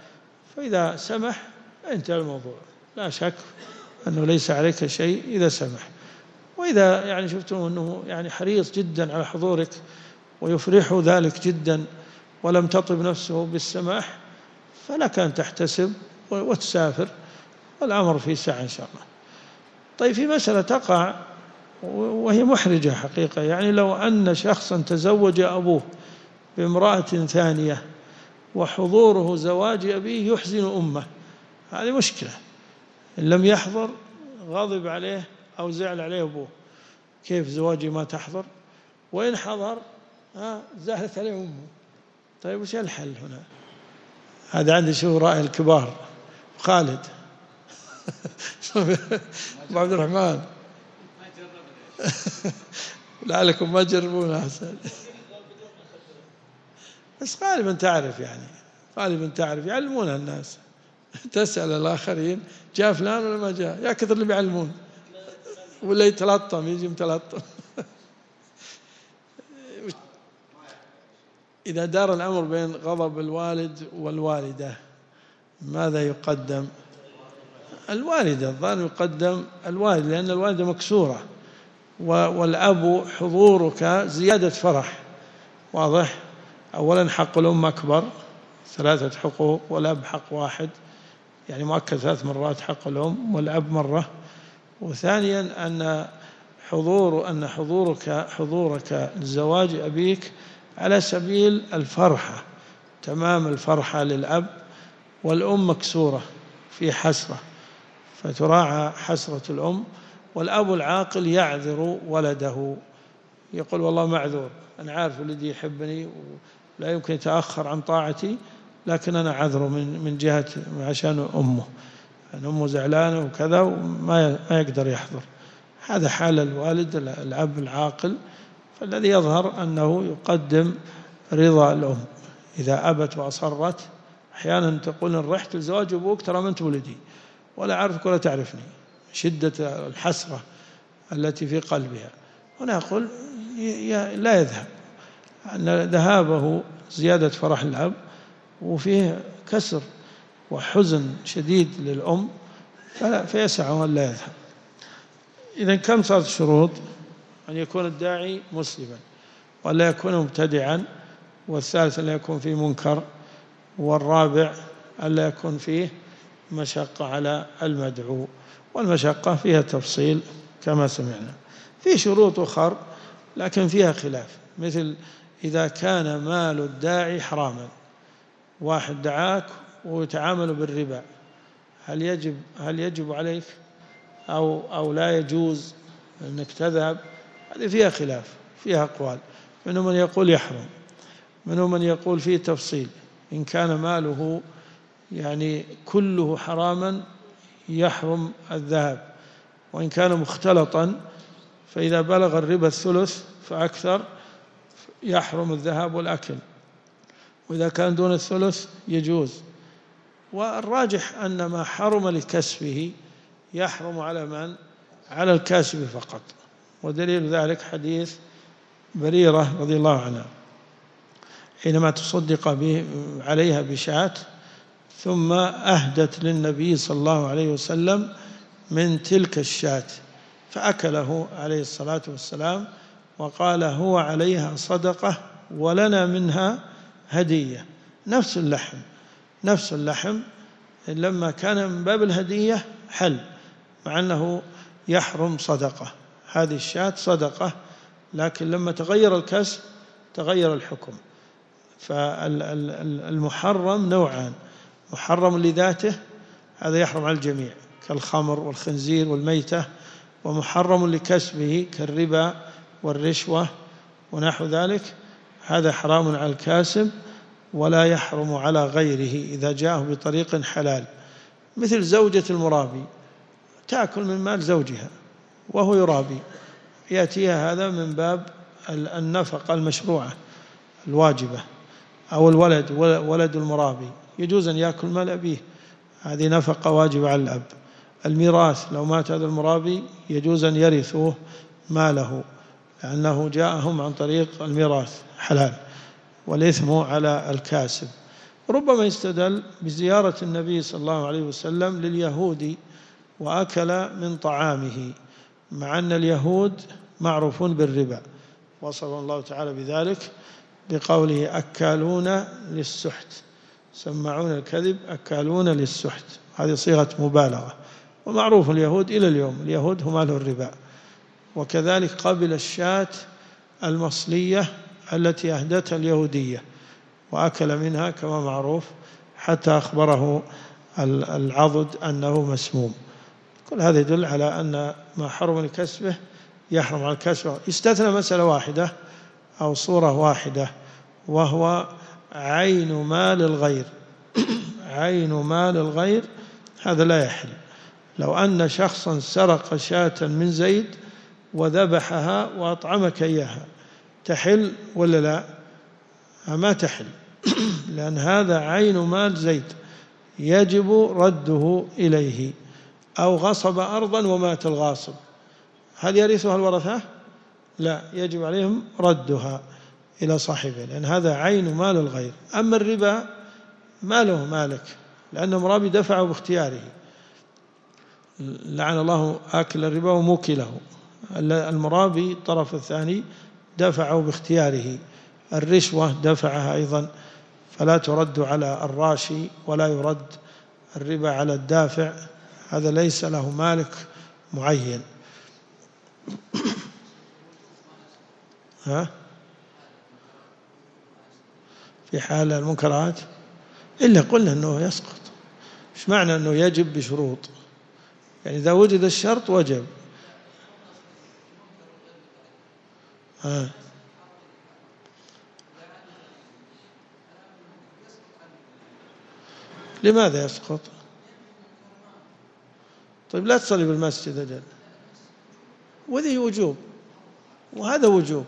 A: فإذا سمح انتهى الموضوع، لا شك أنه ليس عليك شيء إذا سمح. وإذا يعني شفتم أنه يعني حريص جدا على حضورك ويفرح ذلك جدا ولم تطب نفسه بالسماح، فلك أن تحتسب وتسافر، والأمر في سعة إن شاء الله. طيب، في مسألة تقع وهي محرجة حقيقة، يعني لو أن شخصا تزوج أبوه بامرأة ثانية وحضوره زواج أبيه يحزن أمه، هذه مشكلة. إن لم يحضر غضب عليه أو زعل عليه أبوه، كيف زواجي ما تحضر؟ وإن حضر زعلت عليه أمه. طيب وش الحل هنا؟ هذا عندي شو رأي الكبار. خالد أبو عبد الرحمن لعلكم ما تجربون أحسن. بس غالبا تعرف يعلمونها الناس. تسأل الآخرين جاء فلان ولا ما جاء، يا كثر اللي بيعلمون، ولا يتلطم، يجي متلطم. إذا دار الأمر بين غضب الوالد والوالدة ماذا يقدم؟ الوالدة، الظاهر يقدم الوالد، لأن الوالدة مكسورة، والأب حضورك زيادة فرح. واضح؟ أولا حق الأم أكبر، 3 حقوق، والأب حق واحد، يعني مؤكد 3 مرات حق الأم والأب مرة. وثانيا أن حضورك لزواج أبيك على سبيل الفرحة، تمام الفرحة للأب، والأم مكسورة في حسرة، فتراعى حسرة الأم. والأب العاقل يعذر ولده، يقول والله معذور، أنا عارف ولدي يحبني ولا يمكن يتأخر عن طاعتي، لكن أنا عذره من جهة عشان أمه، يعني أمه زعلانة وكذا وما يقدر يحضر. هذا حال الوالد الأب العاقل. فالذي يظهر أنه يقدم رضا الأم إذا أبت وأصرت. أحيانا تقول إن رحت لزواج أبوك ترى ما أنت ولدي ولا أعرفك ولا تعرفني، شدة الحسرة التي في قلبها. هنا أقول لا يذهب، أن ذهابه زيادة فرح الأب وفيه كسر وحزن شديد للأم، فيسعه أن لا يذهب. إذن كم صارت الشروط؟ أن يكون الداعي مسلما، ولا يكون مبتدعا، والثالث أن لا يكون فيه منكر، والرابع أن لا يكون فيه مشقة على المدعو، والمشقة فيها تفصيل كما سمعنا. في شروط أخرى لكن فيها خلاف، مثل إذا كان مال الداعي حراما، واحد دعاك ويتعامل بالربا، هل يجب عليك أو لا يجوز أنك تذهب؟ هذه فيها خلاف، فيها أقوال، منهم من يقول يحرم، منهم من يقول فيه تفصيل، إن كان ماله يعني كله حراما يحرم الذهاب، وإن كان مختلطا فإذا بلغ الربا الثلث فأكثر يحرم الذهاب والأكل، وإذا كان دون الثلث يجوز. والراجح أن ما حرم لكسبه يحرم على من؟ على الكاسب فقط. ودليل ذلك حديث بريرة رضي الله عنها حينما تصدق عليها بشاة ثم أهدت للنبي صلى الله عليه وسلم من تلك الشاة، فأكله عليه الصلاة والسلام وقال هو عليها صدقة ولنا منها هدية. نفس اللحم لما كان من باب الهدية حل، مع أنه يحرم صدقة، هذه الشاة صدقة، لكن لما تغير الكسب تغير الحكم. فالمحرم نوعان: محرم لذاته، هذا يحرم على الجميع كالخمر والخنزير والميتة، ومحرم لكسبه كالربا والرشوة ونحو ذلك، هذا حرام على الكاسب ولا يحرم على غيره إذا جاءه بطريق حلال. مثل زوجة المرابي تأكل من مال زوجها وهو يرابي، يأتيها هذا من باب النفقة المشروعة الواجبة، أو الولد ولد المرابي يجوز أن يأكل مال أبيه، هذه نفقة واجبة على الأب. الميراث، لو مات هذا المرابي يجوز أن يرثوه ماله لأنه جاءهم عن طريق الميراث حلال، والإثم على الكاسب. ربما يستدل بزيارة النبي صلى الله عليه وسلم لليهود وأكل من طعامه، مع أن اليهود معروفون بالربا، وصف الله تعالى بذلك بقوله أكالون للسحت، سماعون الكذب أكالون للسحت، هذه صيغة مبالغة. ومعروف اليهود إلى اليوم، اليهود هم أهل الربا. وكذلك قبل الشاة المصلية التي أهدتها اليهودية وأكل منها كما معروف، حتى أخبره العضد أنه مسموم. كل هذا يدل على أن ما حرم لكسبه يحرم على الكسب. يستثنى مسألة واحدة أو صورة واحدة، وهو عين مال الغير. عين مال الغير هذا لا يحل. لو أن شخصا سرق شاة من زيد وذبحها وأطعمك إياها، تحل ولا لا؟ ما تحل، لأن هذا عين مال زيد يجب رده إليه. أو غصب أرضا ومات الغاصب، هل يرثها الورثة؟ لا، يجب عليهم ردها إلى صاحبه، لأن هذا عين مال الغير. أما الربا ما له مالك، لأن المرابي دفعه باختياره. لعن الله آكل الربا وموكله. المرابي الطرف الثاني دفعه باختياره. الرشوة دفعها أيضا، فلا ترد على الراشي ولا يرد الربا على الدافع، هذا ليس له مالك معين. في حال المنكرات إلا قلنا أنه يسقط. إيش معنى أنه يجب بشروط؟ يعني إذا وجد الشرط وجب. لماذا يسقط؟ طيب لا تصلي بالمسجد أجل، وذي وجوب وهذا وجوب.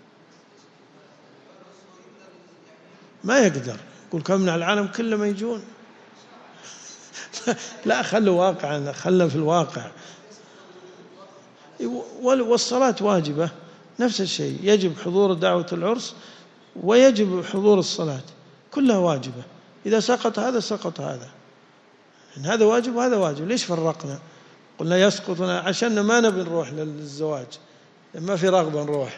A: ما يقدر يقول كم من العالم كله ما يجون. لا، خلوا واقعا، خلنا في الواقع. والصلاة واجبة نفس الشيء، يجب حضور دعوة العرس ويجب حضور الصلاة، كلها واجبة. إذا سقط هذا سقط هذا، إن هذا واجب وهذا واجب. ليش فرقنا؟ قلنا يسقطنا عشان ما نبي نروح للزواج، ما في رغبة نروح.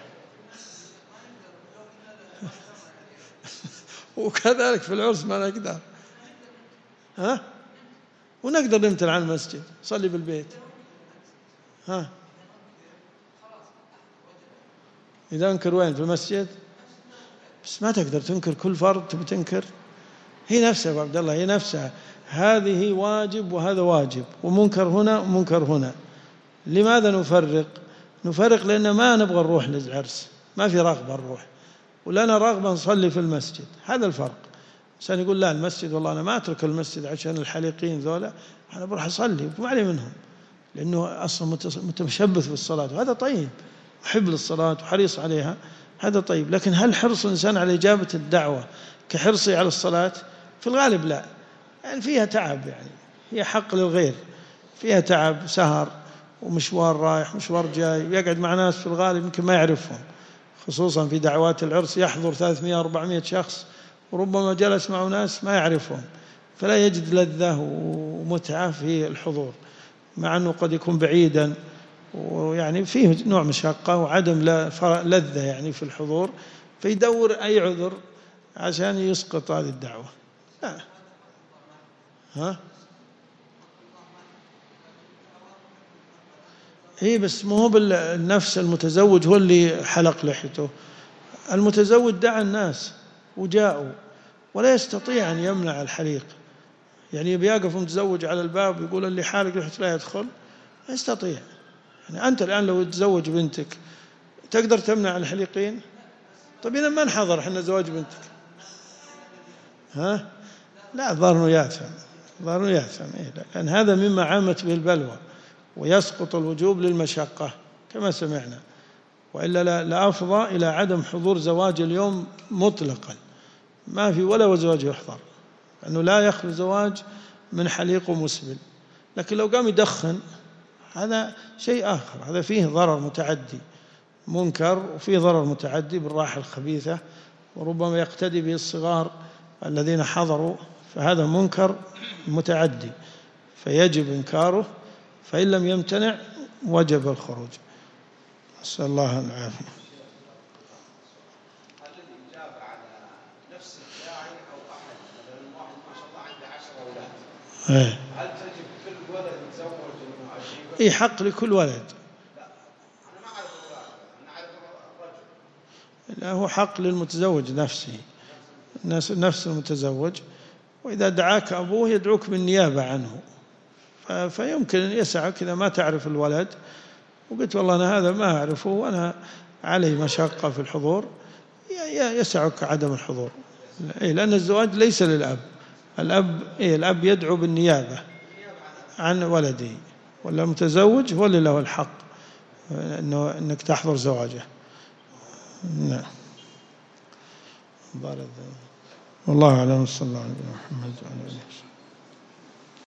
A: وكذلك في العرس ما نقدر، ونقدر نمتنع عن المسجد، صلي بالبيت. إذا أنكر وين؟ في المسجد. بس ما تقدر تنكر كل فرض، تبي تنكر هي نفسها يا عبد الله، هي نفسها. هذه واجب وهذا واجب، ومنكر هنا ومنكر هنا. لماذا نفرق؟ نفرق لأن ما نبغى نروح للعرس، ما في رغبة نروح، ولنا رغبة نصلي في المسجد. هذا الفرق. إنسان يقول لا المسجد، والله أنا ما أترك المسجد عشان الحليقين ذولا، أنا بروح أصلي وما علي منهم، لأنه أصلا متشبث بالصلاة، وهذا طيب، محب للصلاة وحريص عليها، هذا طيب. لكن هل حرص الإنسان على إجابة الدعوة كحرصه على الصلاة؟ في الغالب لا، يعني فيها تعب، يعني هي حق للغير، فيها تعب، سهر ومشوار رايح مشوار جاي، ويقعد مع ناس في الغالب يمكن ما يعرفهم، خصوصا في دعوات العرس يحضر 300-400 شخص، وربما جلس مع ناس ما يعرفهم، فلا يجد لذة ومتعة في الحضور، مع أنه قد يكون بعيدا، ويعني فيه نوع مشقة وعدم لذة يعني في الحضور، فيدور أي عذر عشان يسقط هذه الدعوة. هي بس مو هو بالنفس. المتزوج هو اللي حلق لحيته، المتزوج دعا الناس وجاءوا ولا يستطيع أن يمنع الحليق، يعني بيقف متزوج على الباب ويقول اللي حالق لحيته لا يدخل، ما يستطيع. يعني أنت الآن لو تزوج بنتك تقدر تمنع الحليقين؟ طيب إذا ما نحضر إحنا زواج بنتك، لا، ظهر ياثم، ظهر ياثم، لأن هذا مما عامت به البلوى، ويسقط الوجوب للمشقة كما سمعنا. وإلا لا أفضى إلى عدم حضور زواج اليوم مطلقا، ما في ولا زواج يحضر، لأنه لا يخلو زواج من حليق ومسبل. لكن لو قام يدخن هذا شيء آخر، هذا فيه ضرر متعدي منكر، وفيه ضرر متعدي بالراحة الخبيثة، وربما يقتدي به الصغار الذين حضروا، فهذا منكر متعدي فيجب إنكاره، فإن لم يمتنع وجب الخروج. نسأل الله العافية.
B: هل الإجابة على نفس الداعي أو أحد، مثلا واحد ما شاء الله عنده 10 أولاد، هل تجب كل ولد يتزوج إنه أجيبه؟
A: إيه، حق لكل ولد.
B: لا أنا ما أعرف الأولاد، أنا أعرف الرجل.
A: لا، هو حق للمتزوج نفسه، نفس المتزوج، وإذا دعاك أبوه يدعوك بالنيابة عنه، فيمكن أن يسعك إذا ما تعرف الولد وقلت والله أنا هذا ما أعرفه وأنا علي مشقة في الحضور، يسعك عدم الحضور. لأن الزواج ليس للأب، الأب يدعو بالنيابة عن ولده، ولا المتزوج هو اللي له الحق أنك تحضر زواجه. نعم. والله أعلم. صلى الله عليه وسلم. محمد وعلى آله وسلم.